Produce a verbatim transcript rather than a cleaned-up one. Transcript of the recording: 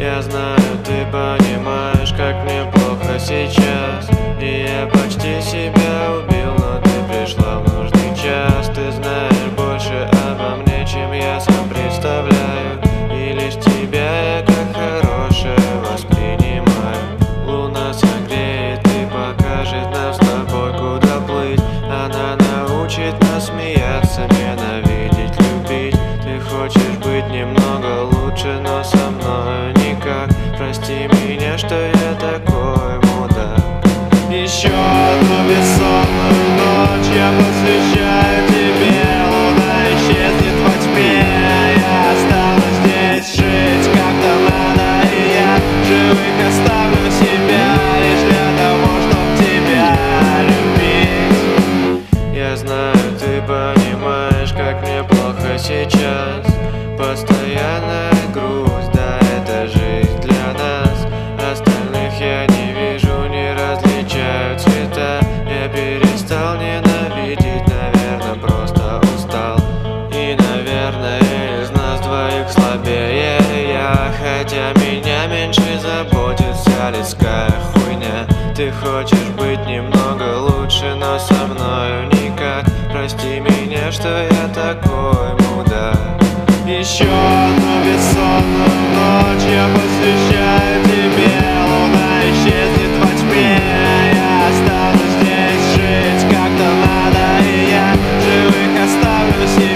Я знаю, ты понимаешь, как мне плохо сейчас, и я почти себя убил, но ты пришла в нужный час. Ты знаешь больше обо мне, чем я сам представляю, и лишь тебя я как хорошее воспринимаю. Луна согреет и покажет нам с тобой, куда плыть. Она научит нас смеяться, ненавидеть, любить. Ты хочешь быть немного лучше, но со мною никак. Прости меня, что я такой мудак. Еще одну бессонную ночь я посвящаю тебе. Луна исчезнет во тьме, я останусь здесь жить как-то надо, и я живых оставлю себя лишь для того, чтоб тебя любить. Я знаю, ты понимаешь, как мне плохо сейчас. Постоянная грусть, да, это жизнь для нас. Остальных я не вижу, не различаю цвета. Я перестал ненавидеть, наверное, просто устал. И, наверное, из нас двоих слабее я, хотя меня меньше заботит вся людская хуйня. Ты хочешь быть немного лучше, но со мною никак. Прости меня, что я такой мудак. Еще одну бессонную ночь я посвящаю тебе. Луна исчезнет во тьме, я останусь здесь жить как-то надо, и я живых оставлю себе.